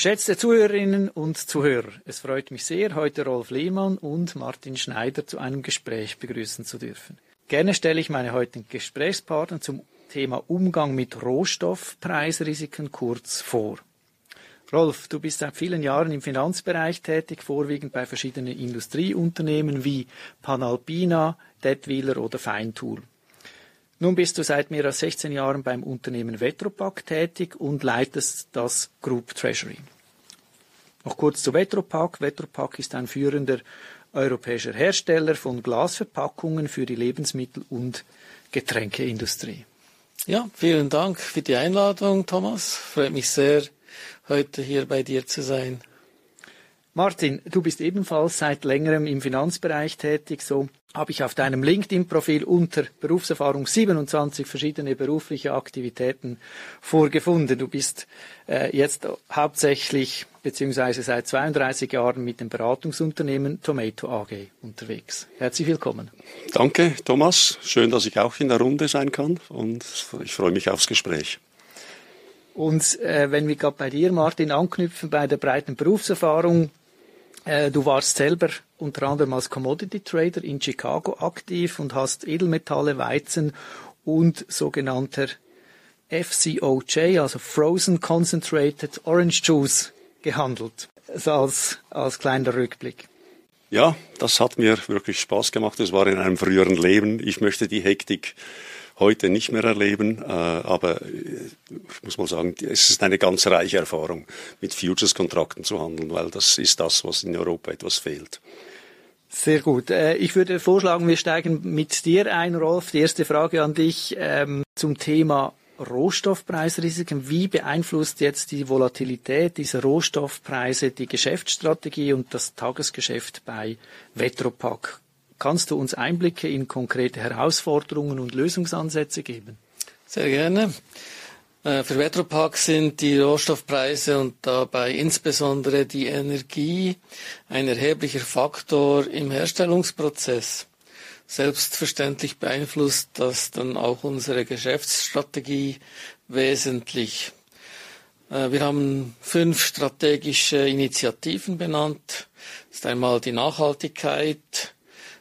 Geschätzte Zuhörerinnen und Zuhörer, es freut mich sehr, heute Rolf Lehmann und Martin Schneider zu einem Gespräch begrüßen zu dürfen. Gerne stelle ich meine heutigen Gesprächspartner zum Thema Umgang mit Rohstoffpreisrisiken kurz vor. Rolf, du bist seit vielen Jahren im Finanzbereich tätig, vorwiegend bei verschiedenen Industrieunternehmen wie Panalpina, Dätwyler oder Feintool. Nun bist du seit mehr als 16 Jahren beim Unternehmen Vetropack tätig und leitest das Group Treasury. Noch kurz zu Vetropack. Vetropack ist ein führender europäischer Hersteller von Glasverpackungen für die Lebensmittel- und Getränkeindustrie. Ja, vielen Dank für die Einladung, Thomas. Freut mich sehr, heute hier bei dir zu sein. Martin, du bist ebenfalls seit längerem im Finanzbereich tätig. So habe ich auf deinem LinkedIn-Profil unter Berufserfahrung 27 verschiedene berufliche Aktivitäten vorgefunden. Du bist jetzt hauptsächlich bzw. seit 32 Jahren mit dem Beratungsunternehmen Tomato AG unterwegs. Herzlich willkommen. Danke, Thomas. Schön, dass ich auch in der Runde sein kann und ich freue mich aufs Gespräch. Und wenn wir gerade bei dir, Martin, anknüpfen bei der breiten Berufserfahrung, du warst selber unter anderem als Commodity Trader in Chicago aktiv und hast Edelmetalle, Weizen und sogenannter FCOJ, also Frozen Concentrated Orange Juice, gehandelt. Also als kleiner Rückblick. Ja, das hat mir wirklich Spaß gemacht. Das war in einem früheren Leben. Ich möchte die Hektik heute nicht mehr erleben, aber ich muss mal sagen, es ist eine ganz reiche Erfahrung, mit Futures-Kontrakten zu handeln, weil das ist das, was in Europa etwas fehlt. Sehr gut. Ich würde vorschlagen, wir steigen mit dir ein, Rolf. Die erste Frage an dich zum Thema Rohstoffpreisrisiken. Wie beeinflusst jetzt die Volatilität dieser Rohstoffpreise die Geschäftsstrategie und das Tagesgeschäft bei Vetropack? Kannst du uns Einblicke in konkrete Herausforderungen und Lösungsansätze geben? Sehr gerne. Für Vetropack sind die Rohstoffpreise und dabei insbesondere die Energie ein erheblicher Faktor im Herstellungsprozess. Selbstverständlich beeinflusst das dann auch unsere Geschäftsstrategie wesentlich. Wir haben 5 strategische Initiativen benannt. Das ist einmal die Nachhaltigkeit,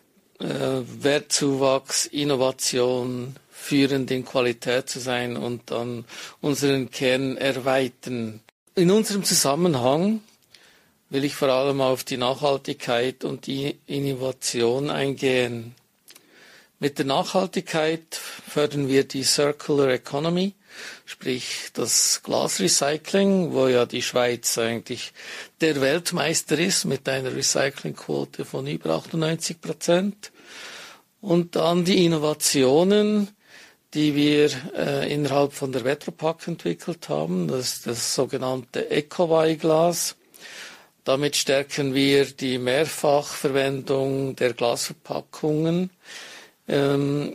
Wertzuwachs, Innovation, führend in Qualität zu sein und dann unseren Kern erweitern. In unserem Zusammenhang will ich vor allem auf die Nachhaltigkeit und die Innovation eingehen. Mit der Nachhaltigkeit fördern wir die Circular Economy, sprich das Glasrecycling, wo ja die Schweiz eigentlich der Weltmeister ist mit einer Recyclingquote von über 98%. Und dann die Innovationen, die wir innerhalb von der Vetropack entwickelt haben, das ist das sogenannte Ecoway-Glas. Damit stärken wir die Mehrfachverwendung der Glasverpackungen. Wir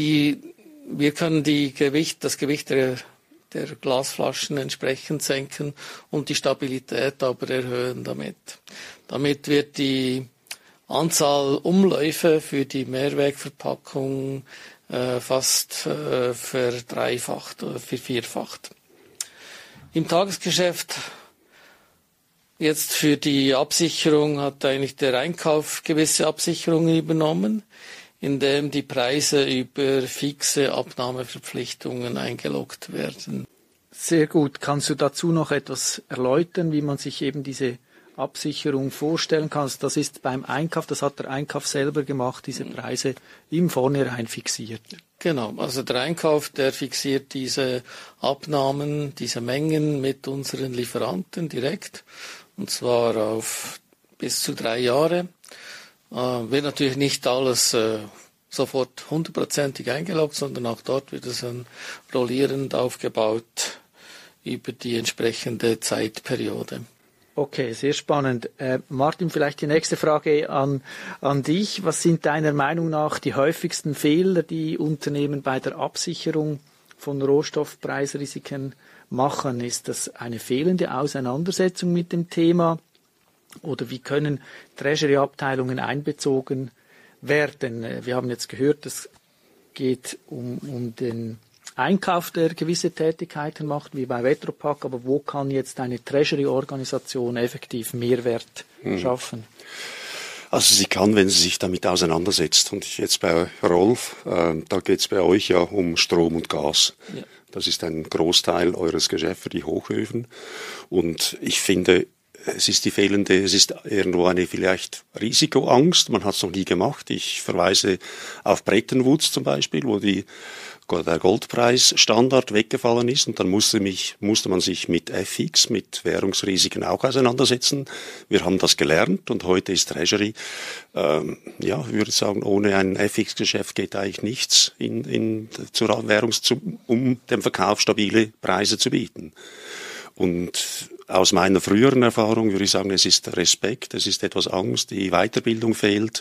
können das Gewicht der Glasflaschen entsprechend senken und die Stabilität aber erhöhen damit. Damit wird die Anzahl Umläufe für die Mehrwegverpackung fast verdreifacht oder vervierfacht. Im Tagesgeschäft jetzt für die Absicherung hat eigentlich der Einkauf gewisse Absicherungen übernommen, indem die Preise über fixe Abnahmeverpflichtungen eingeloggt werden. Sehr gut. Kannst du dazu noch etwas erläutern, wie man sich eben diese Absicherung vorstellen kann? Das ist beim Einkauf, das hat der Einkauf selber gemacht, diese Preise im Vornherein fixiert. Genau, also der Einkauf, der fixiert diese Abnahmen, diese Mengen mit unseren Lieferanten direkt, und zwar auf bis zu 3 Jahre. Wird natürlich nicht alles sofort 100%ig eingeloggt, sondern auch dort wird es dann rollierend aufgebaut über die entsprechende Zeitperiode. Okay, sehr spannend. Martin, vielleicht die nächste Frage an dich. Was sind deiner Meinung nach die häufigsten Fehler, die Unternehmen bei der Absicherung von Rohstoffpreisrisiken machen? Ist das eine fehlende Auseinandersetzung mit dem Thema? Oder wie können Treasury-Abteilungen einbezogen werden? Wir haben jetzt gehört, es geht um den Einkauf, der gewisse Tätigkeiten macht, wie bei Vetropack, aber wo kann jetzt eine Treasury-Organisation effektiv Mehrwert schaffen? Also sie kann, wenn sie sich damit auseinandersetzt. Und jetzt bei Rolf, da geht es bei euch ja um Strom und Gas. Ja. Das ist ein Großteil eures Geschäfts für die Hochöfen. Und ich finde, es ist irgendwo eine vielleicht Risikoangst. Man hat es noch nie gemacht. Ich verweise auf Bretton Woods zum Beispiel, wo der Goldpreisstandard weggefallen ist, und dann musste man sich mit FX, mit Währungsrisiken auch auseinandersetzen. Wir haben das gelernt, und heute ist Treasury, ich würde sagen, ohne ein FX-Geschäft geht eigentlich nichts zur um dem Verkauf stabile Preise zu bieten. Und aus meiner früheren Erfahrung würde ich sagen, es ist Respekt, es ist etwas Angst, die Weiterbildung fehlt.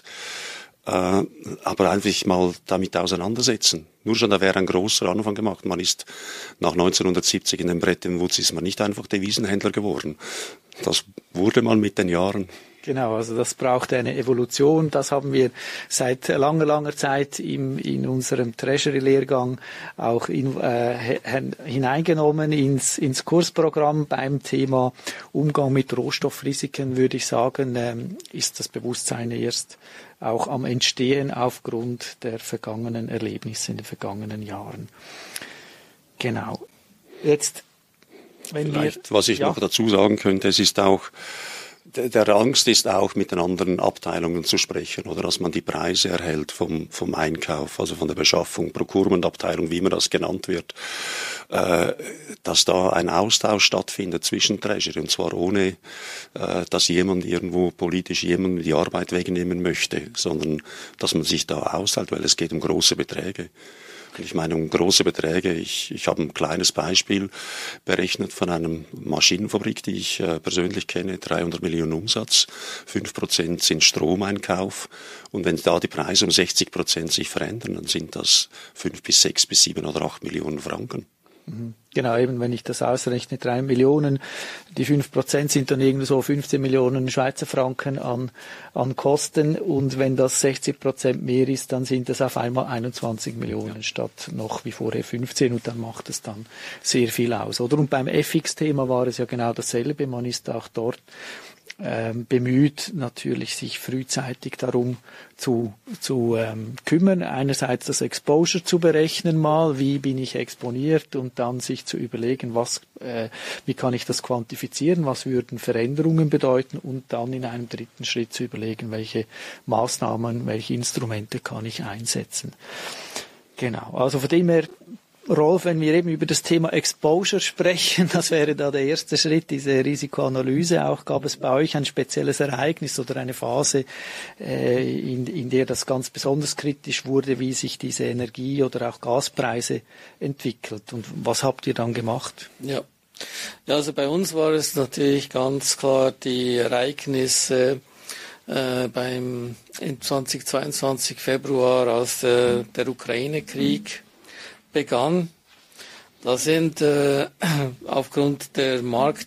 Aber einfach mal damit auseinandersetzen. Nur schon, da wäre ein großer Anfang gemacht. Man ist nach 1970 in den Bretton Woods ist man nicht einfach Devisenhändler geworden. Das wurde man mit den Jahren. Genau, also das braucht eine Evolution. Das haben wir seit langer Zeit in unserem Treasury-Lehrgang auch hineingenommen ins Kursprogramm. Beim Thema Umgang mit Rohstoffrisiken, würde ich sagen, ist das Bewusstsein erst auch am Entstehen aufgrund der vergangenen Erlebnisse in den vergangenen Jahren. Genau. Jetzt, was ich noch dazu sagen könnte, es ist auch, der Angst ist auch, mit den anderen Abteilungen zu sprechen, oder dass man die Preise erhält vom Einkauf, also von der Beschaffung, Procurement-Abteilung, wie immer das genannt wird, dass da ein Austausch stattfindet zwischen Treasury, und zwar ohne, dass jemand irgendwo politisch jemandem die Arbeit wegnehmen möchte, sondern dass man sich da austeilt, weil es geht um große Beträge. Ich meine, um große Beträge. Ich habe ein kleines Beispiel berechnet von einer Maschinenfabrik, die ich persönlich kenne, 300 Millionen Umsatz, 5% sind Stromeinkauf. Und wenn da die Preise um 60% sich verändern, dann sind das 5 bis 6 bis 7 oder 8 Millionen Franken. Genau, eben wenn ich das ausrechne, 3 Millionen, die 5% sind dann irgendwie so 15 Millionen Schweizer Franken an Kosten, und wenn das 60% mehr ist, dann sind das auf einmal 21 Millionen statt noch wie vorher 15, und dann macht es dann sehr viel aus, oder? Und beim FX-Thema war es ja genau dasselbe, man ist auch dort bemüht, natürlich sich frühzeitig darum zu kümmern, einerseits das Exposure zu berechnen mal, wie bin ich exponiert, und dann sich zu überlegen, wie kann ich das quantifizieren, was würden Veränderungen bedeuten, und dann in einem dritten Schritt zu überlegen, welche Maßnahmen, welche Instrumente kann ich einsetzen. Genau, also von dem her, Rolf, wenn wir eben über das Thema Exposure sprechen, das wäre da der erste Schritt, diese Risikoanalyse auch. Gab es bei euch ein spezielles Ereignis oder eine Phase, in der das ganz besonders kritisch wurde, wie sich diese Energie- oder auch Gaspreise entwickelt? Und was habt ihr dann gemacht? Ja, also bei uns war es natürlich ganz klar die Ereignisse in 2022 Februar, als der Ukraine-Krieg begann. Da sind aufgrund der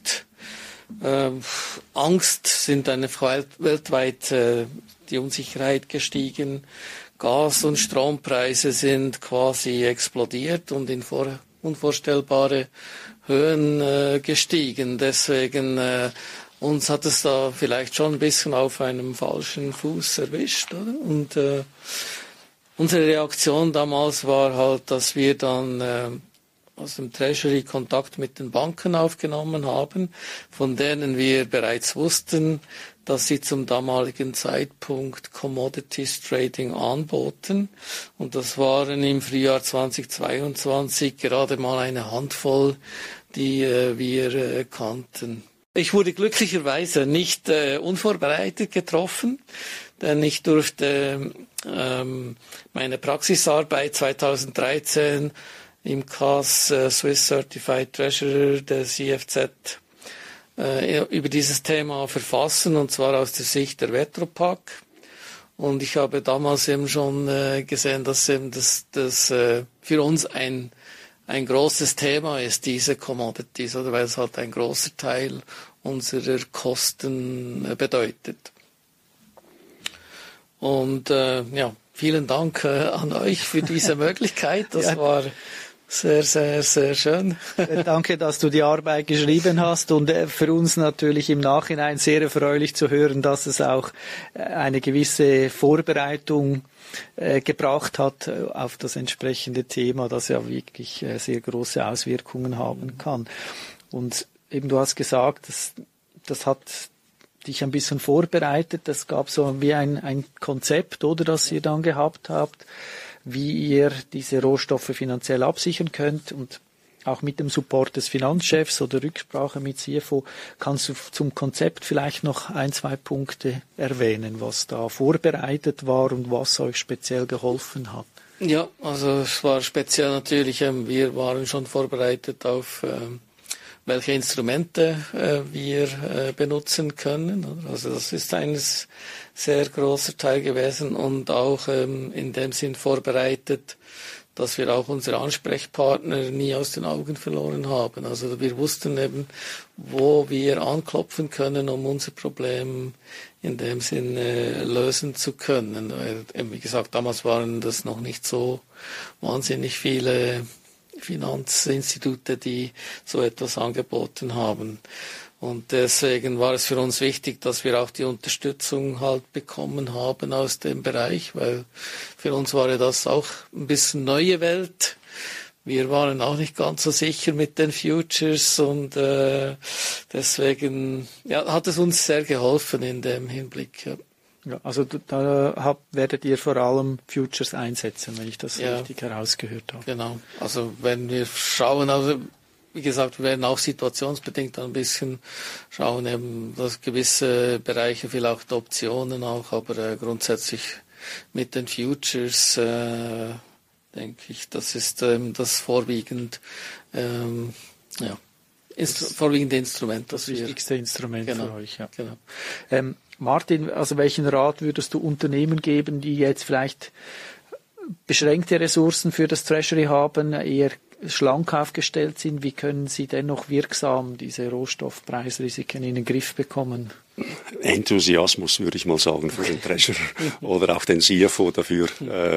Marktangst sind weltweit die Unsicherheit gestiegen. Gas- und Strompreise sind quasi explodiert und in unvorstellbare Höhen gestiegen. Deswegen uns hat es da vielleicht schon ein bisschen auf einem falschen Fuß erwischt, oder? Und unsere Reaktion damals war halt, dass wir dann aus dem Treasury Kontakt mit den Banken aufgenommen haben, von denen wir bereits wussten, dass sie zum damaligen Zeitpunkt Commodities Trading anboten. Und das waren im Frühjahr 2022 gerade mal eine Handvoll, die wir kannten. Ich wurde glücklicherweise nicht unvorbereitet getroffen, denn ich durfte meine Praxisarbeit 2013 im CAS Swiss Certified Treasurer der CFZ über dieses Thema verfassen, und zwar aus der Sicht der Vetropack. Und ich habe damals eben schon gesehen, dass eben das für uns ein großes Thema ist, diese Commodities, oder weil es halt ein großer Teil unserer Kosten bedeutet. Und vielen Dank an euch für diese Möglichkeit. Das war Sehr, sehr, sehr schön. Danke, dass du die Arbeit geschrieben hast und für uns natürlich im Nachhinein sehr erfreulich zu hören, dass es auch eine gewisse Vorbereitung gebracht hat auf das entsprechende Thema, das ja wirklich sehr große Auswirkungen haben kann. Und eben du hast gesagt, das hat dich ein bisschen vorbereitet. Das gab so wie ein Konzept, oder, das ihr dann gehabt habt, wie ihr diese Rohstoffe finanziell absichern könnt und auch mit dem Support des Finanzchefs oder Rücksprache mit CFO. Kannst du zum Konzept vielleicht noch 1-2 Punkte erwähnen, was da vorbereitet war und was euch speziell geholfen hat? Ja, also es war speziell natürlich, wir waren schon vorbereitet auf welche Instrumente wir benutzen können. Also das ist ein sehr großer Teil gewesen und auch in dem Sinn vorbereitet, dass wir auch unsere Ansprechpartner nie aus den Augen verloren haben. Also wir wussten eben, wo wir anklopfen können, um unser Problem in dem Sinn lösen zu können. Weil, wie gesagt, damals waren das noch nicht so wahnsinnig viele Finanzinstitute, die so etwas angeboten haben. Und deswegen war es für uns wichtig, dass wir auch die Unterstützung halt bekommen haben aus dem Bereich, weil für uns war ja das auch ein bisschen neue Welt. Wir waren auch nicht ganz so sicher mit den Futures und deswegen hat es uns sehr geholfen in dem Hinblick. Ja. Ja, also da werdet ihr vor allem Futures einsetzen, wenn ich das richtig herausgehört habe. Genau, also wenn wir schauen, also wie gesagt, wir werden auch situationsbedingt ein bisschen schauen, eben, dass gewisse Bereiche, vielleicht Optionen auch, aber grundsätzlich mit den Futures denke ich, das ist das vorwiegende Instrument. Das wichtigste Instrument für euch. Ja. Genau. Martin, also welchen Rat würdest du Unternehmen geben, die jetzt vielleicht beschränkte Ressourcen für das Treasury haben, eher schlank aufgestellt sind? Wie können sie dennoch wirksam diese Rohstoffpreisrisiken in den Griff bekommen? Enthusiasmus, würde ich mal sagen, für den Treasurer oder auch den CFO dafür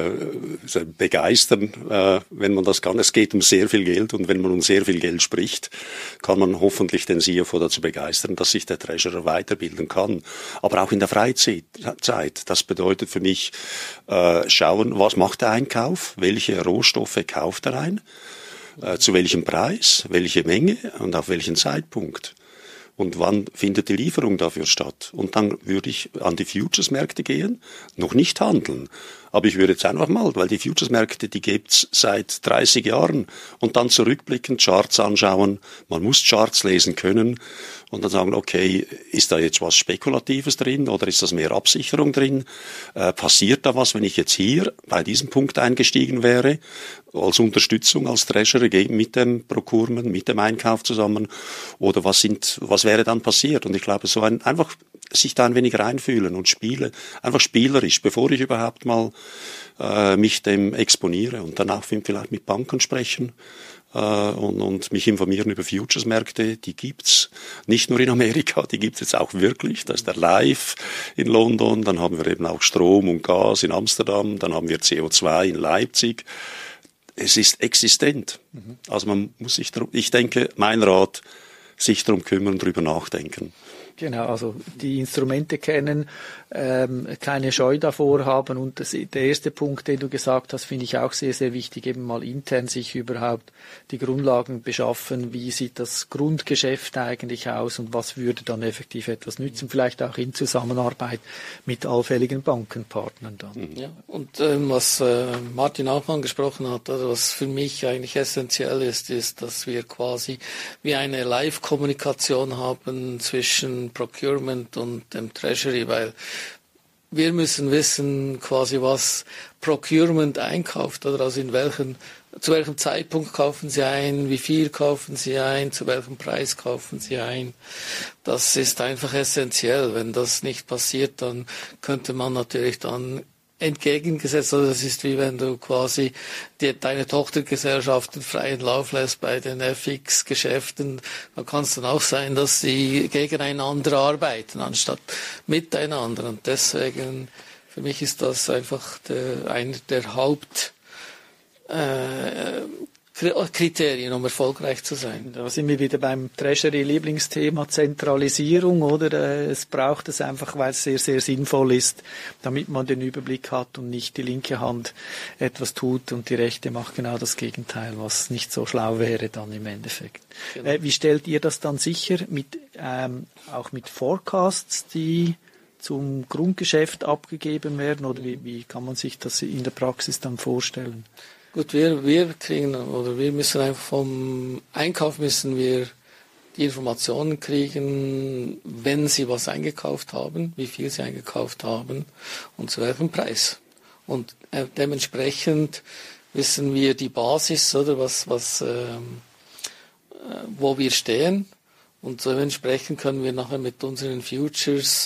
begeistern, wenn man das kann. Es geht um sehr viel Geld und wenn man um sehr viel Geld spricht, kann man hoffentlich den CFO dazu begeistern, dass sich der Treasurer weiterbilden kann. Aber auch in der Freizeit. Das bedeutet für mich, schauen, was macht der Einkauf, welche Rohstoffe kauft er ein, zu welchem Preis, welche Menge und auf welchen Zeitpunkt. Und wann findet die Lieferung dafür statt? Und dann würde ich an die Futures-Märkte gehen, noch nicht handeln. Aber ich würde jetzt einfach mal, weil die Futures-Märkte, die gibt's seit 30 Jahren, und dann zurückblickend Charts anschauen. Man muss Charts lesen können und dann sagen, okay, ist da jetzt was Spekulatives drin oder ist das mehr Absicherung drin? Passiert da was, wenn ich jetzt hier bei diesem Punkt eingestiegen wäre, als Unterstützung, als Treasurer mit dem Procurement, mit dem Einkauf zusammen? Oder was wäre dann passiert? Und ich glaube, einfach sich da ein wenig reinfühlen und einfach spielerisch, bevor ich überhaupt mal mich dem exponiere, und danach vielleicht mit Banken sprechen und mich informieren über Futures-Märkte. Die gibt's nicht nur in Amerika, die gibt's jetzt auch wirklich. Da ist der Live in London, dann haben wir eben auch Strom und Gas in Amsterdam, dann haben wir CO2 in Leipzig. Es ist existent. Also man muss ich denke, mein Rat, sich darum kümmern, drüber nachdenken. Genau, also die Instrumente kennen, keine Scheu davor haben, und der erste Punkt, den du gesagt hast, finde ich auch sehr, sehr wichtig, eben mal intern sich überhaupt die Grundlagen beschaffen, wie sieht das Grundgeschäft eigentlich aus und was würde dann effektiv etwas nützen, vielleicht auch in Zusammenarbeit mit allfälligen Bankenpartnern dann. Ja, und was Martin auch angesprochen hat, also was für mich eigentlich essentiell ist, dass wir quasi wie eine Live-Kommunikation haben zwischen Procurement und dem Treasury, weil wir müssen wissen, quasi was Procurement einkauft, oder also zu welchem Zeitpunkt kaufen sie ein, wie viel kaufen sie ein, zu welchem Preis kaufen sie ein. Das ist einfach essentiell. Wenn das nicht passiert, dann könnte man natürlich dann entgegengesetzt, also das ist wie wenn du quasi deine Tochtergesellschaften freien Lauf lässt bei den FX-Geschäften. Da kann es dann auch sein, dass sie gegeneinander arbeiten, anstatt miteinander. Und deswegen, für mich ist das einfach einer der Hauptkriterien Kriterien, um erfolgreich zu sein. Da sind wir wieder beim Treasury-Lieblingsthema Zentralisierung, oder? Es braucht es einfach, weil es sehr, sehr sinnvoll ist, damit man den Überblick hat und nicht die linke Hand etwas tut und die rechte macht genau das Gegenteil, was nicht so schlau wäre dann im Endeffekt. Genau. Wie stellt ihr das dann sicher, auch mit Forecasts, die zum Grundgeschäft abgegeben werden, oder wie kann man sich das in der Praxis dann vorstellen? Gut, wir müssen einfach vom Einkauf die Informationen kriegen, wenn sie was eingekauft haben, wie viel sie eingekauft haben und zu welchem Preis. Und dementsprechend wissen wir die Basis, oder wo wir stehen. Und dementsprechend können wir nachher mit unseren Futures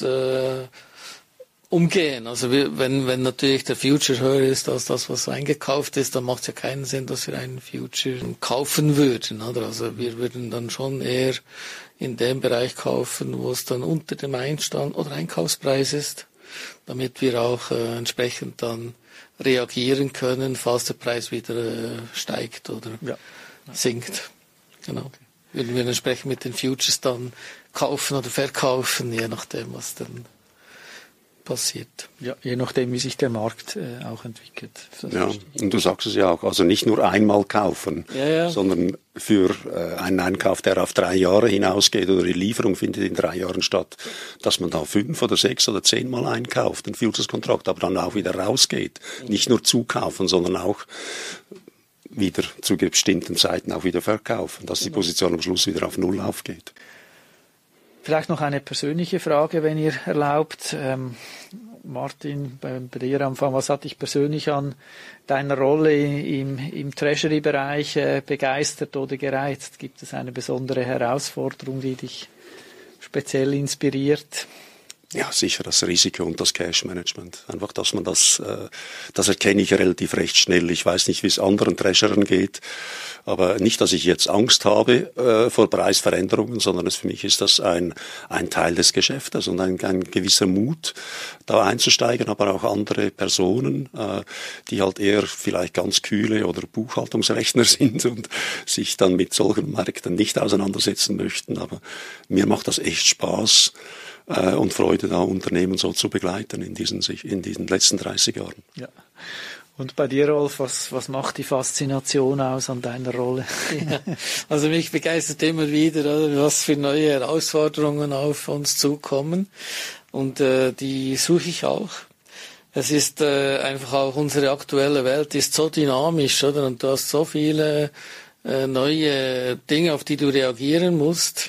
umgehen. Also wenn natürlich der Future höher ist als das, was eingekauft ist, dann macht es ja keinen Sinn, dass wir einen Future kaufen würden. Oder? Also wir würden dann schon eher in dem Bereich kaufen, wo es dann unter dem Einstand oder Einkaufspreis ist, damit wir auch entsprechend dann reagieren können, falls der Preis wieder steigt oder sinkt. Genau. Würden wir entsprechend mit den Futures dann kaufen oder verkaufen, je nachdem, was dann passiert. Ja, je nachdem, wie sich der Markt auch entwickelt. Ja, und du sagst es ja auch, also nicht nur einmal kaufen, sondern für einen Einkauf, der auf 3 Jahre hinausgeht oder die Lieferung findet in 3 Jahren statt, dass man da 5 oder 6 oder 10 Mal einkauft, ein Futures-Kontrakt, aber dann auch wieder rausgeht. Nicht nur zukaufen, sondern auch wieder zu bestimmten Zeiten auch wieder verkaufen, dass die Position am Schluss wieder auf Null aufgeht. Vielleicht noch eine persönliche Frage, wenn ihr erlaubt. Martin, bei dir am Anfang, was hat dich persönlich an deiner Rolle im Treasury-Bereich begeistert oder gereizt? Gibt es eine besondere Herausforderung, die dich speziell inspiriert? Ja, sicher das Risiko und das Cash-Management. Einfach, dass man das erkenne ich relativ recht schnell. Ich weiß nicht, wie es anderen Treasurern geht, aber nicht, dass ich jetzt Angst habe vor Preisveränderungen, sondern für mich ist das ein Teil des Geschäftes und ein gewisser Mut, da einzusteigen, aber auch andere Personen, die halt eher vielleicht ganz kühle oder Buchhaltungsrechner sind und sich dann mit solchen Märkten nicht auseinandersetzen möchten. Aber mir macht das echt Spaß und Freude, da Unternehmen so zu begleiten in diesen letzten 30 Jahren. Ja. Und bei dir, Rolf, was macht die Faszination aus an deiner Rolle? Ja, also mich begeistert immer wieder, was für neue Herausforderungen auf uns zukommen. Und die suche ich auch. Es ist einfach auch, unsere aktuelle Welt ist so dynamisch, oder? Und du hast so viele neue Dinge, auf die du reagieren musst.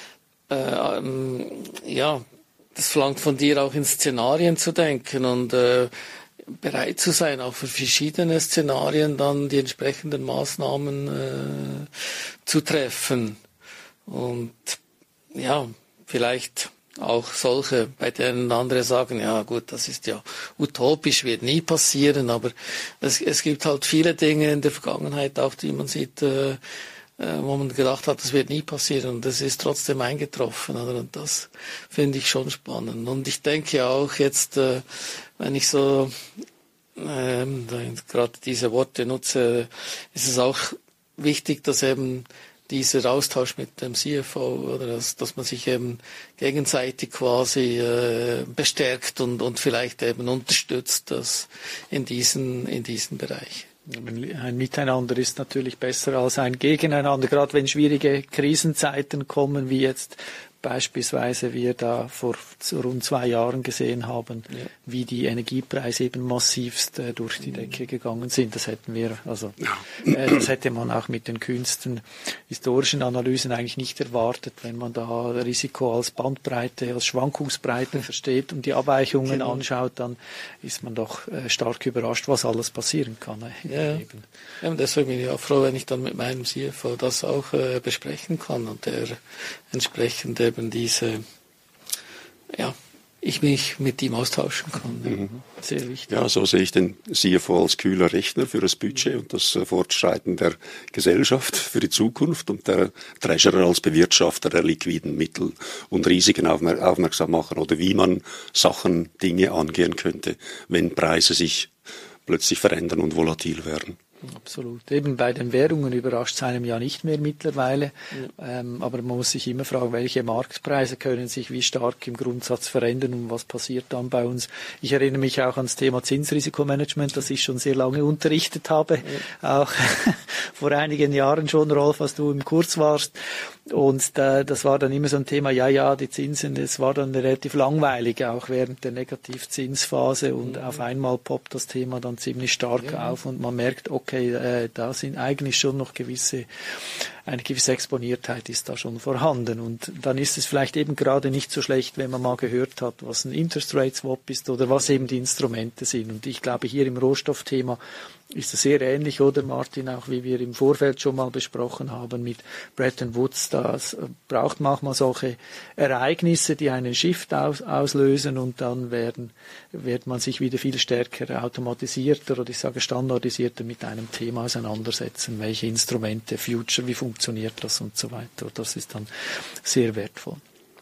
Das verlangt von dir auch in Szenarien zu denken und bereit zu sein, auch für verschiedene Szenarien dann die entsprechenden Maßnahmen zu treffen. Und ja, vielleicht auch solche, bei denen andere sagen, ja gut, das ist ja utopisch, wird nie passieren, aber es gibt halt viele Dinge in der Vergangenheit auch, die man sieht, wo man gedacht hat, das wird nie passieren und das ist trotzdem eingetroffen, oder? Und das finde ich schon spannend. Und ich denke auch jetzt, wenn ich so gerade diese Worte nutze, ist es auch wichtig, dass eben dieser Austausch mit dem CFO, oder dass man sich eben gegenseitig quasi bestärkt und vielleicht eben unterstützt, das in diesen Bereich. Ein Miteinander ist natürlich besser als ein Gegeneinander, gerade wenn schwierige Krisenzeiten kommen, wie jetzt beispielsweise wir da vor rund 2 Jahren gesehen haben, wie die Energiepreise eben massivst durch die Decke gegangen sind. Das hätten wir, das hätte man auch mit den kühnsten historischen Analysen eigentlich nicht erwartet, wenn man da Risiko als Bandbreite, als Schwankungsbreite versteht und die Abweichungen anschaut, dann ist man doch stark überrascht, was alles passieren kann. Ja, und deswegen bin ich auch froh, wenn ich dann mit meinem CFO das auch besprechen kann und der entsprechend eben ich mich mit ihm austauschen kann. Mhm. Sehr wichtig. Ja, so sehe ich den CFO als kühler Rechner für das Budget und das Fortschreiten der Gesellschaft für die Zukunft und der Treasurer als Bewirtschafter der liquiden Mittel und Risiken aufmerksam machen oder wie man Dinge angehen könnte, wenn Preise sich plötzlich verändern und volatil werden. Absolut. Eben bei den Währungen überrascht es einem ja nicht mehr mittlerweile. Ja. Aber man muss sich immer fragen, welche Marktpreise können sich wie stark im Grundsatz verändern und was passiert dann bei uns. Ich erinnere mich auch ans Thema Zinsrisikomanagement, das ich schon sehr lange unterrichtet habe. Ja. Auch vor einigen Jahren schon, Rolf, als du im Kurs warst. Und das war dann immer so ein Thema, die Zinsen, das war dann relativ langweilig, auch während der Negativzinsphase und auf einmal poppt das Thema dann ziemlich stark auf und man merkt, okay, da sind eigentlich schon noch eine gewisse Exponiertheit ist da schon vorhanden und dann ist es vielleicht eben gerade nicht so schlecht, wenn man mal gehört hat, was ein Interest Rate Swap ist oder was eben die Instrumente sind und ich glaube, hier im Rohstoffthema ist es sehr ähnlich, oder Martin, auch wie wir im Vorfeld schon mal besprochen haben mit Bretton Woods. Das braucht manchmal solche Ereignisse, die einen Shift auslösen und dann wird man sich wieder viel stärker automatisierter oder ich sage standardisierter mit einem Thema auseinandersetzen. Welche Instrumente, Future, wie funktioniert das und so weiter. Das ist dann sehr wertvoll.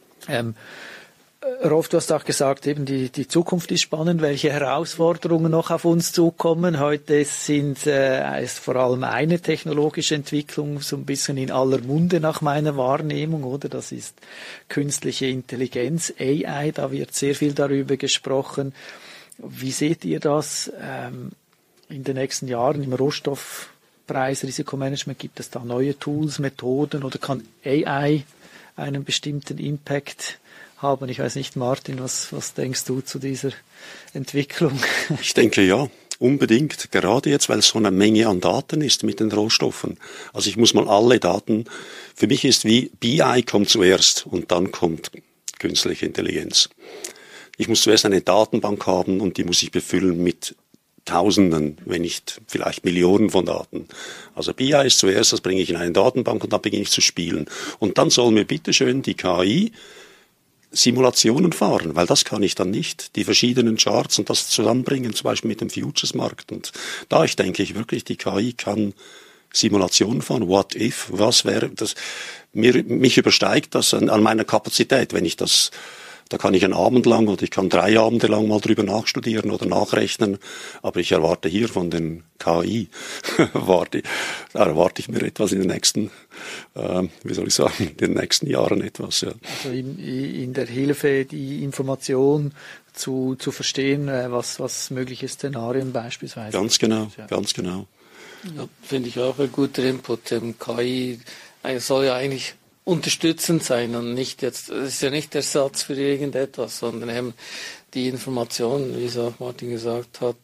Rolf, du hast auch gesagt, eben die Zukunft ist spannend, welche Herausforderungen noch auf uns zukommen. Heute ist vor allem eine technologische Entwicklung so ein bisschen in aller Munde nach meiner Wahrnehmung, oder? Das ist künstliche Intelligenz, AI, da wird sehr viel darüber gesprochen. Wie seht ihr das in den nächsten Jahren im Rohstoffpreis-Risikomanagement? Gibt es da neue Tools, Methoden oder kann AI einen bestimmten Impact haben? Ich weiß nicht, Martin, was denkst du zu dieser Entwicklung? Ich denke ja, unbedingt. Gerade jetzt, weil es so eine Menge an Daten ist mit den Rohstoffen. Also ich muss mal alle Daten, für mich ist wie BI kommt zuerst und dann kommt künstliche Intelligenz. Ich muss zuerst eine Datenbank haben und die muss ich befüllen mit Tausenden, wenn nicht vielleicht Millionen von Daten. Also BI ist zuerst, das bringe ich in eine Datenbank und dann beginne ich zu spielen. Und dann soll mir bitteschön die KI Simulationen fahren, weil das kann ich dann nicht. Die verschiedenen Charts und das zusammenbringen, zum Beispiel mit dem Futures-Markt. Und da denke ich wirklich, die KI kann Simulationen fahren. What if? Was wäre das? Mich übersteigt das an meiner Kapazität, wenn ich das. Da kann ich einen Abend lang oder ich kann 3 Abende lang mal drüber nachstudieren oder nachrechnen. Aber ich erwarte hier von den KI, erwarte ich mir etwas in den nächsten, in den nächsten Jahren etwas. Ja. Also in der Hilfe, die Information zu verstehen, was mögliche Szenarien beispielsweise. Ganz genau, ja. Ganz genau. Ja, finde ich auch ein guter Input. KI soll ja eigentlich unterstützend sein und nicht jetzt, es ist ja nicht Ersatz für irgendetwas, sondern eben die Informationen, wie es auch Martin gesagt hat,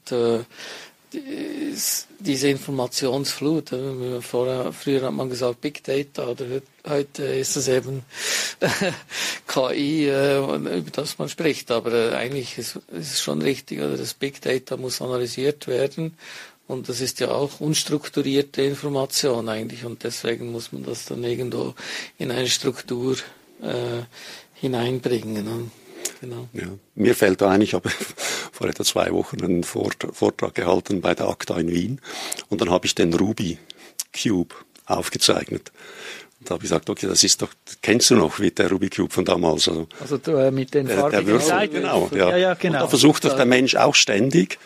diese Informationsflut. Früher hat man gesagt Big Data, oder heute ist es eben KI, über das man spricht. Aber eigentlich ist es schon richtig, oder das Big Data muss analysiert werden. Und das ist ja auch unstrukturierte Information eigentlich und deswegen muss man das dann irgendwo in eine Struktur hineinbringen. Genau. Ja, mir fällt ein, ich habe vor etwa 2 Wochen einen Vortrag gehalten bei der ACTA in Wien und dann habe ich den Ruby Cube aufgezeichnet. Und da habe ich gesagt, okay, das ist doch, kennst du noch, wie der Ruby Cube von damals? Also mit den farbigen Seiten. Genau, ja. Ja, genau. Und da versucht doch der Mensch auch ständig,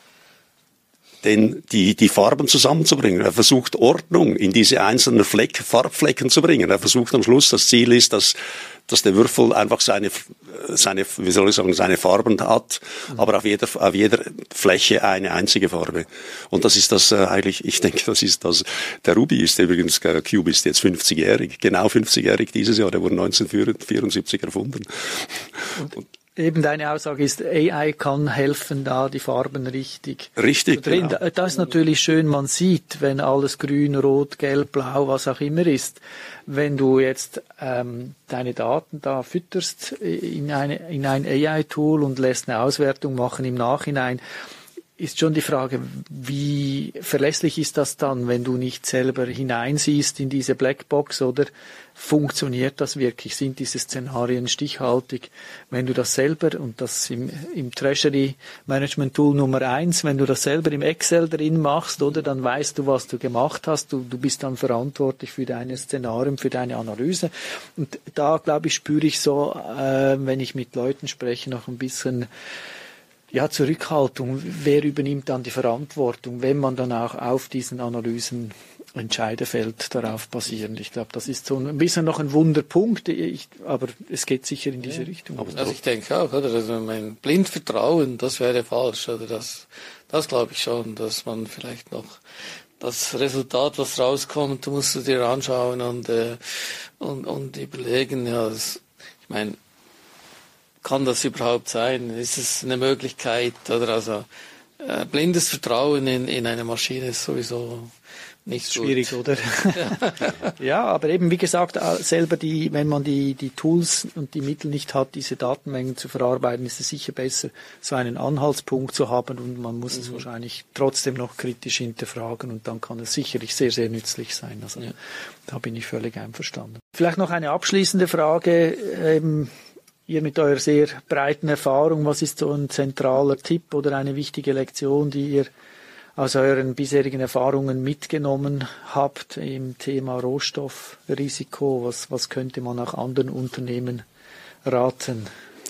die Farben zusammenzubringen. Er versucht Ordnung in diese einzelnen Farbflecken zu bringen. Er versucht am Schluss, das Ziel ist, dass der Würfel einfach seine Farben hat, aber auf jeder Fläche eine einzige Farbe. Und das ist das eigentlich, ich denke, das ist das. Der Ruby ist übrigens, der Cube ist jetzt 50-jährig, genau 50-jährig dieses Jahr, der wurde 1974 erfunden. Und eben deine Aussage ist, AI kann helfen, da die Farben richtig zu drehen. Genau. Das ist natürlich schön, man sieht, wenn alles grün, rot, gelb, blau, was auch immer ist. Wenn du jetzt deine Daten da fütterst in ein AI-Tool und lässt eine Auswertung machen im Nachhinein, ist schon die Frage, wie verlässlich ist das dann, wenn du nicht selber hineinsiehst in diese Blackbox, oder funktioniert das wirklich? Sind diese Szenarien stichhaltig? Wenn du das selber, und das im Treasury Management Tool Nummer 1, wenn du das selber im Excel drin machst, oder, dann weißt du, was du gemacht hast. Du bist dann verantwortlich für deine Szenarien, für deine Analyse. Und da, glaube ich, spüre ich so, wenn ich mit Leuten spreche, noch ein bisschen Ja, Zurückhaltung. Wer übernimmt dann die Verantwortung, wenn man dann auch auf diesen Analysen Entscheide fällt, darauf basierend? Ich glaube, das ist so ein bisschen noch ein Wunderpunkt, aber es geht sicher in diese Richtung. Also ich denke auch, oder? Also mein blind Vertrauen, das wäre falsch, oder? Das glaube ich schon, dass man vielleicht noch das Resultat, was rauskommt, musst du dir anschauen und überlegen, ja, ich meine, kann das überhaupt sein? Ist es eine Möglichkeit? Oder also blindes Vertrauen in eine Maschine ist sowieso nicht schwierig, gut. Oder? Ja, aber eben wie gesagt, selber wenn man die Tools und die Mittel nicht hat, diese Datenmengen zu verarbeiten, ist es sicher besser, so einen Anhaltspunkt zu haben, und man muss es wahrscheinlich trotzdem noch kritisch hinterfragen, und dann kann es sicherlich sehr, sehr nützlich sein. Also da bin ich völlig einverstanden. Vielleicht noch eine abschließende Frage. Ihr mit eurer sehr breiten Erfahrung, was ist so ein zentraler Tipp oder eine wichtige Lektion, die ihr aus euren bisherigen Erfahrungen mitgenommen habt im Thema Rohstoffrisiko? Was könnte man auch anderen Unternehmen raten?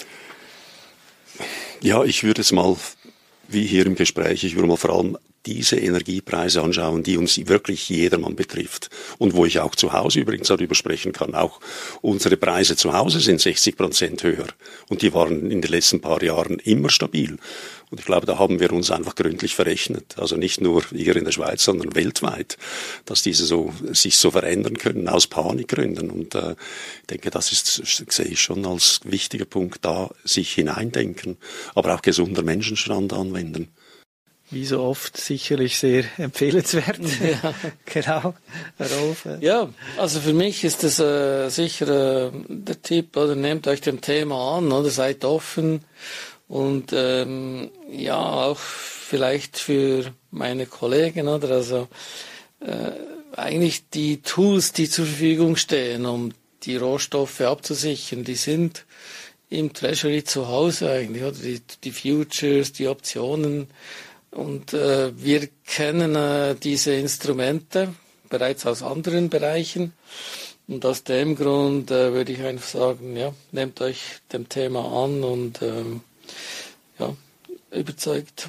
Ja, ich würde es mal, wie hier im Gespräch, ich würde mal vor allem diese Energiepreise anschauen, die uns wirklich jedermann betrifft und wo ich auch zu Hause übrigens darüber sprechen kann. Auch unsere Preise zu Hause sind 60% höher und die waren in den letzten paar Jahren immer stabil. Und ich glaube, da haben wir uns einfach gründlich verrechnet. Also nicht nur hier in der Schweiz, sondern weltweit, dass diese sich so verändern können aus Panikgründen. Und ich denke, sehe ich schon als wichtiger Punkt, da sich hineindenken, aber auch gesunder Menschenverstand anwenden. Wie so oft sicherlich sehr empfehlenswert. Ja. Genau, Herr Rolf. Ja, also für mich ist das sicher der Tipp, oder nehmt euch dem Thema an, oder seid offen und ja, auch vielleicht für meine Kollegen, oder also eigentlich die Tools, die zur Verfügung stehen, um die Rohstoffe abzusichern, die sind im Treasury zu Hause eigentlich, oder die Futures, die Optionen. Und wir kennen diese Instrumente bereits aus anderen Bereichen. Und aus dem Grund würde ich einfach sagen, ja, nehmt euch dem Thema an und ja, überzeugt.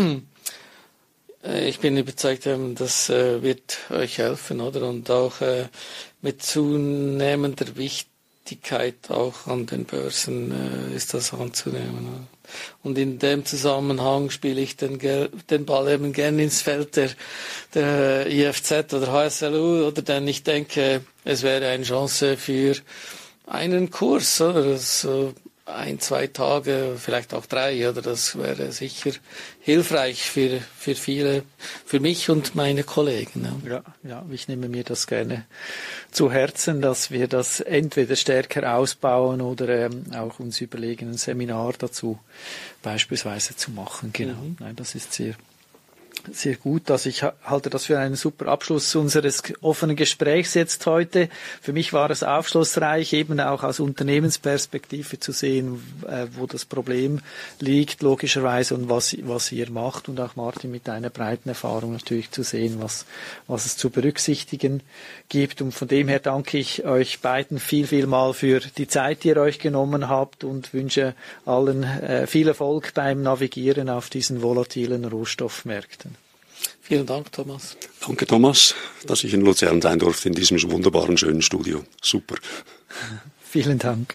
Ich bin überzeugt, das wird euch helfen, oder? Und auch mit zunehmender Wichtigkeit auch an den Börsen ist das anzunehmen. Und in dem Zusammenhang spiele ich den Ball eben gerne ins Feld der IFZ oder HSLU, oder denn ich denke, es wäre eine Chance für einen Kurs, oder so 1, 2 Tage, vielleicht auch 3, oder das wäre sicher hilfreich für viele, für mich und meine Kollegen. Ja, ich nehme mir das gerne zu Herzen, dass wir das entweder stärker ausbauen oder auch uns überlegen, ein Seminar dazu beispielsweise zu machen. Genau. Nein, das ist sehr, sehr gut. Also ich halte das für einen super Abschluss unseres offenen Gesprächs jetzt heute. Für mich war es aufschlussreich, eben auch aus Unternehmensperspektive zu sehen, wo das Problem liegt, logischerweise, und was ihr macht, und auch Martin mit einer breiten Erfahrung natürlich zu sehen, was es zu berücksichtigen gibt. Und von dem her danke ich euch beiden viel mal für die Zeit, die ihr euch genommen habt, und wünsche allen viel Erfolg beim Navigieren auf diesen volatilen Rohstoffmärkten. Vielen Dank, Thomas. Danke, Thomas, dass ich in Luzern sein durfte, in diesem wunderbaren, schönen Studio. Super. Vielen Dank.